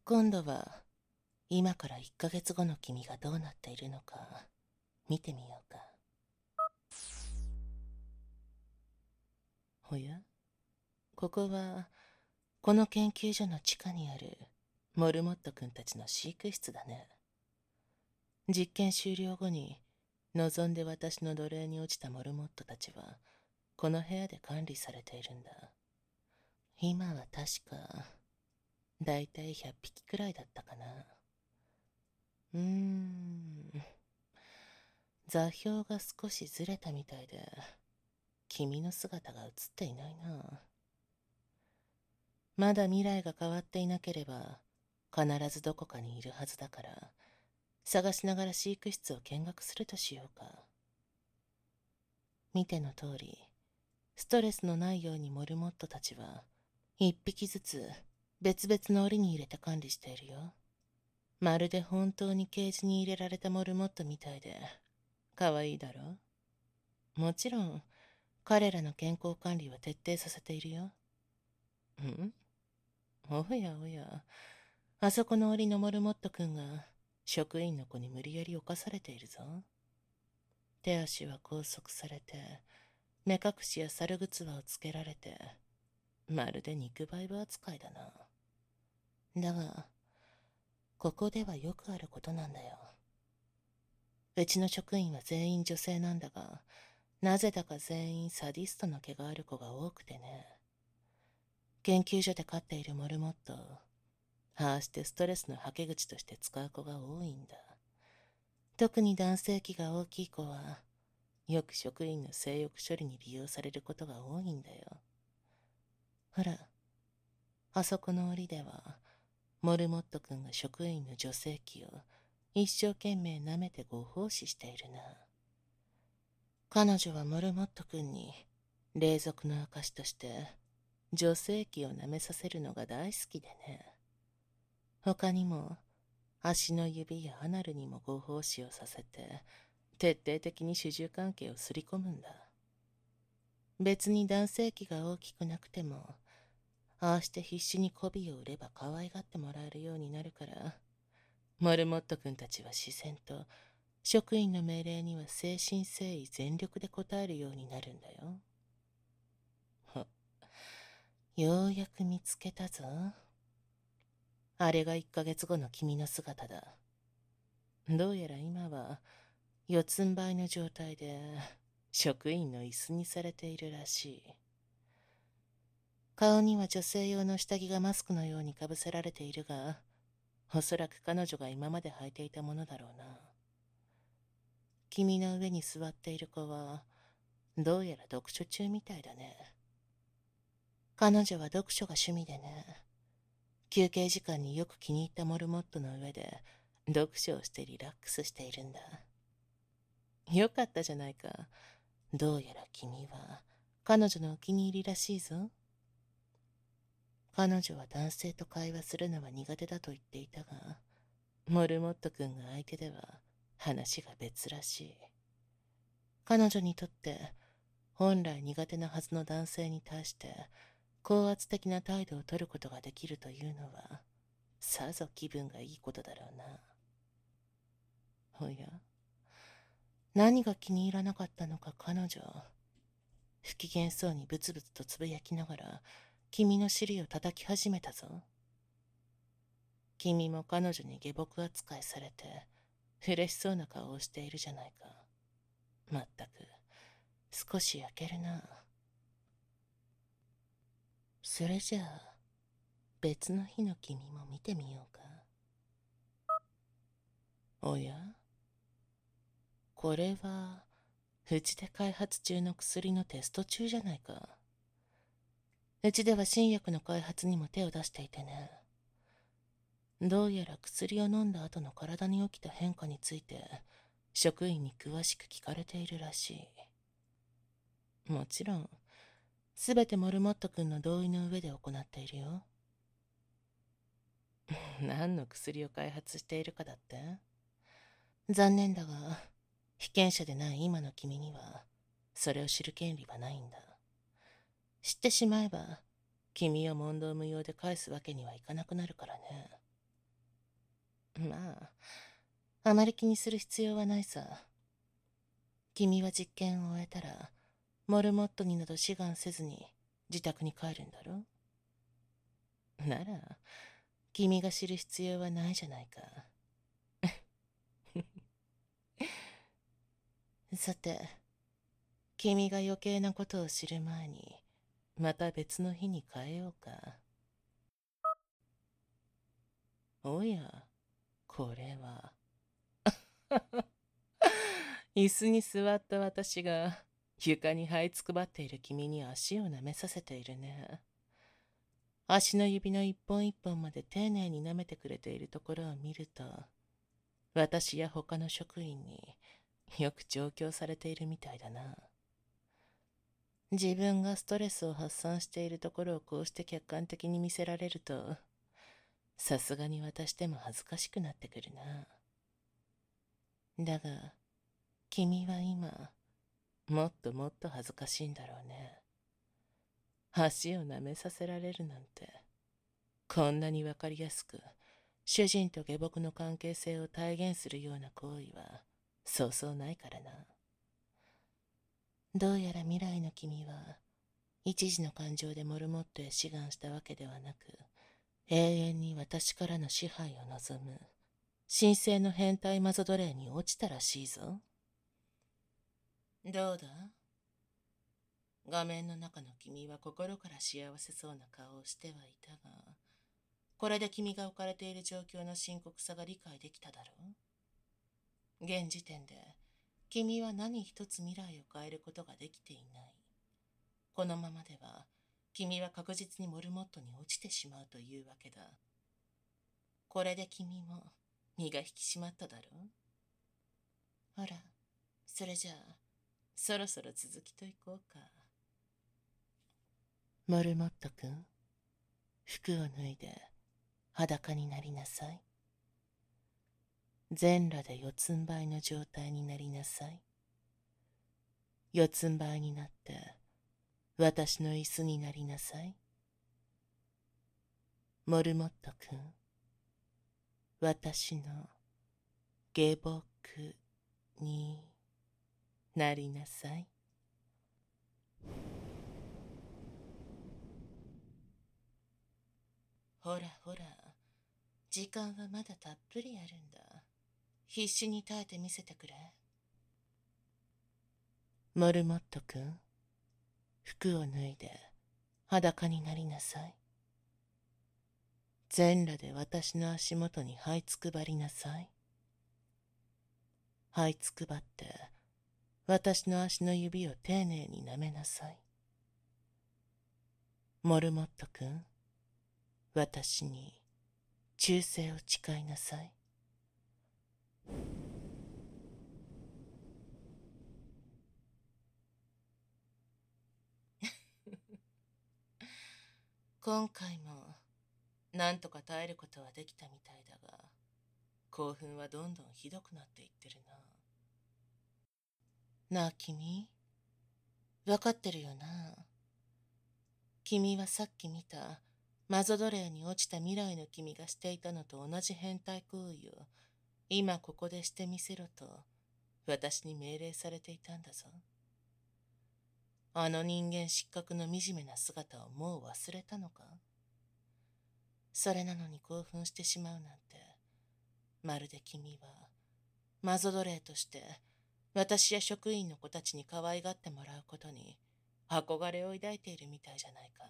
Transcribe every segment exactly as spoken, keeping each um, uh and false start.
今度は今からいっかげつごの君がどうなっているのか見てみようか。おや、ここはこの研究所の地下にあるモルモット君たちの飼育室だね。実験終了後に望んで私の奴隷に落ちたモルモットたちはこの部屋で管理されているんだ。今は確かだいたいひゃっぴきくらいだったかな。うーん座標が少しずれたみたいで君の姿が映っていないな。まだ未来が変わっていなければ必ずどこかにいるはずだから、探しながら飼育室を見学するとしようか。見ての通り、ストレスのないようにモルモットたちは一匹ずつ別々の檻に入れて管理しているよ。まるで本当にケージに入れられたモルモットみたいで可愛いだろ。もちろん彼らの健康管理は徹底させているよ。んおやおや、あそこの檻のモルモット君が職員の子に無理やり侵されているぞ。手足は拘束されて、目隠しや猿ぐつわをつけられて、まるで肉バイブ扱いだな。だが、ここではよくあることなんだよ。うちの職員は全員女性なんだが、なぜだか全員サディストの毛がある子が多くてね。研究所で飼っているモルモットを、ああしてストレスのはけ口として使う子が多いんだ。特に男性器が大きい子は、よく職員の性欲処理に利用されることが多いんだよ。ほら、あそこの檻では、モルモット君が職員の女性器を一生懸命舐めてご奉仕しているな。彼女はモルモット君に、霊俗の証として、女性器を舐めさせるのが大好きでね。他にも、足の指やアナルにもご奉仕をさせて、徹底的に主従関係をすり込むんだ。別に男性器が大きくなくても、ああして必死に媚びを売れば可愛がってもらえるようになるから、モルモット君たちは自然と、職員の命令には誠心誠意全力で応えるようになるんだよ。ほ、ようやく見つけたぞ。あれがいっかげつごの君の姿だ。どうやら今は四つん這いの状態で職員の椅子にされているらしい。顔には女性用の下着がマスクのようにかぶせられているが、おそらく彼女が今まで履いていたものだろうな。君の上に座っている子はどうやら読書中みたいだね。彼女は読書が趣味でね。休憩時間によく気に入ったモルモットの上で読書をしてリラックスしているんだ。よかったじゃないか。どうやら君は彼女のお気に入りらしいぞ。彼女は男性と会話するのは苦手だと言っていたが、モルモット君が相手では話が別らしい。彼女にとって本来苦手なはずの男性に対して高圧的な態度を取ることができるというのはさぞ気分がいいことだろうな。おや、何が気に入らなかったのか彼女、不機嫌そうにブツブツとつぶやきながら君の尻を叩き始めたぞ。君も彼女に下僕扱いされて嬉しそうな顔をしているじゃないか。まったく少し焼けるな。それじゃあ別の日の君も見てみようか。おや、これはうちで開発中の薬のテスト中じゃないか。うちでは新薬の開発にも手を出していてね。どうやら薬を飲んだ後の体に起きた変化について職員に詳しく聞かれているらしい。もちろんすべてモルモット君の同意の上で行っているよ。何の薬を開発しているかだって？残念だが被験者でない今の君にはそれを知る権利はないんだ。知ってしまえば君を問答無用で返すわけにはいかなくなるからね。 まあ、あまり気にする必要はないさ。君は実験を終えたら、モルモットになど志願せずに自宅に帰るんだろ？なら、君が知る必要はないじゃないか。さて、君が余計なことを知る前に、また別の日に変えようか。おや、これは。椅子に座った私が床に這いつくばっている君に足を舐めさせているね。足の指の一本一本まで丁寧に舐めてくれているところを見ると、私や他の職員によく調教されているみたいだな。自分がストレスを発散しているところをこうして客観的に見せられると、さすがに私でも恥ずかしくなってくるな。だが、君は今、もっともっと恥ずかしいんだろうね。足を舐めさせられるなんて、こんなにわかりやすく、主人と下僕の関係性を体現するような行為は、そうそうないからな。どうやら未来の君は、一時の感情でモルモットへ志願したわけではなく、永遠に私からの支配を望む、神聖の変態マゾ奴隷に落ちたらしいぞ。どうだ？画面の中の君は心から幸せそうな顔をしてはいたが、これで君が置かれている状況の深刻さが理解できただろう？現時点で、君は何一つ未来を変えることができていない。このままでは、君は確実にモルモットに落ちてしまうというわけだ。これで君も身が引き締まっただろう？ほら、それじゃあ、そろそろ続きといこうか。モルモット君、服を脱いで裸になりなさい。全裸で四つん這いの状態になりなさい。四つん這いになって私の椅子になりなさい。モルモット君、私の下僕になりなさい。ほらほら、時間はまだたっぷりあるんだ。必死に耐えてみせてくれ。モルモット君、服を脱いで裸になりなさい。全裸で私の足元に這いつくばりなさい。這いつくばって私の足の指を丁寧に舐めなさい。モルモット君、私に忠誠を誓いなさい。今回もなんとか耐えることはできたみたいだが、興奮はどんどんひどくなっていってるな。なあ君、わかってるよな。君はさっき見たマゾ奴隷に落ちた未来の君がしていたのと同じ変態行為を今ここでしてみせろと私に命令されていたんだぞ。あの人間失格の惨めな姿をもう忘れたのか？それなのに興奮してしまうなんて、まるで君はマゾ奴隷として私や職員の子たちに可愛がってもらうことに憧れを抱いているみたいじゃないか。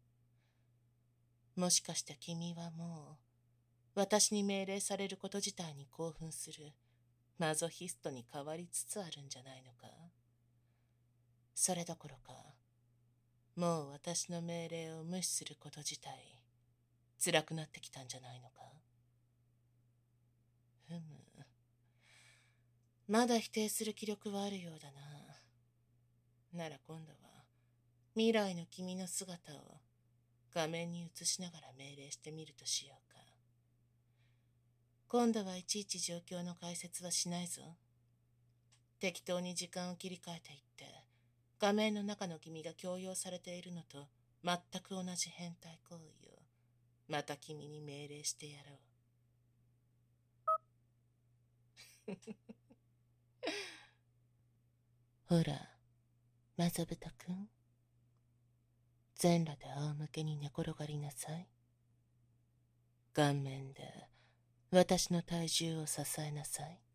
もしかして君はもう私に命令されること自体に興奮するマゾヒストに変わりつつあるんじゃないのか。それどころか、もう私の命令を無視すること自体辛くなってきたんじゃないのか。ふむ、まだ否定する気力はあるようだな。なら今度は未来の君の姿を画面に映しながら命令してみるとしようか。今度はいちいち状況の解説はしないぞ。適当に時間を切り替えていって、画面の中の君が強要されているのと全く同じ変態行為をまた君に命令してやろう。 ほら、マザブタ君。全裸で仰向けに寝転がりなさい。顔面で私の体重を支えなさい。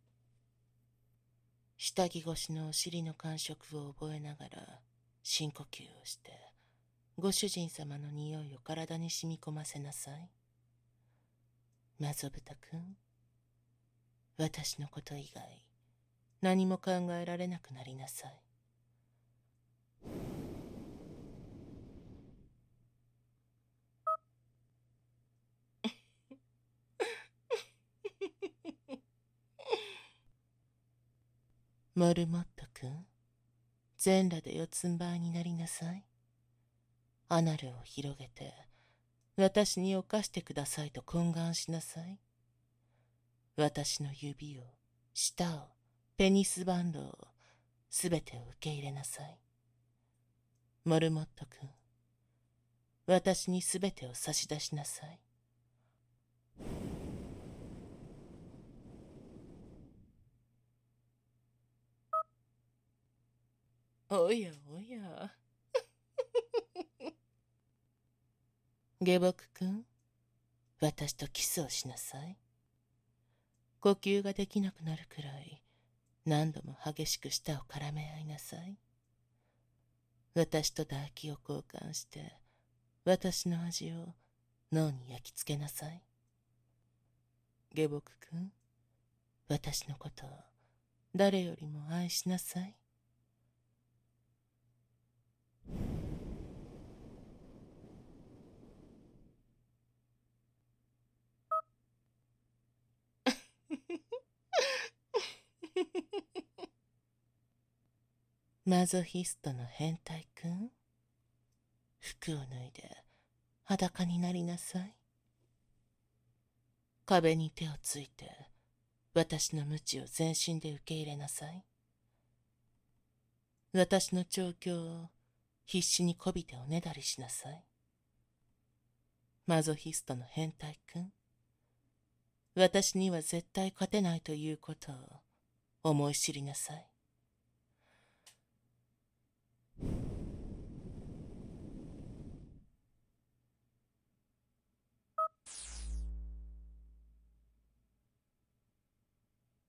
下着越しのお尻の感触を覚えながら深呼吸をして、ご主人様の匂いを体に染み込ませなさい。マゾブタ君、私のこと以外何も考えられなくなりなさい。モルモット君、全裸で四つん這いになりなさい。アナルを広げて、私に犯してくださいと懇願しなさい。私の指を、舌を、ペニスバンドを、すべてを受け入れなさい。モルモット君、私にすべてを差し出しなさい。おやおや。下僕君、私とキスをしなさい。呼吸ができなくなるくらい、何度も激しく舌を絡め合いなさい。私と唾液を交換して、私の味を脳に焼き付けなさい。下僕君、私のことを誰よりも愛しなさい。マゾヒストの変態君、服を脱いで裸になりなさい。壁に手をついて私の鞭を全身で受け入れなさい。私の調教を必死にこびておねだりしなさい。マゾヒストの変態君、私には絶対勝てないということを思い知りなさい。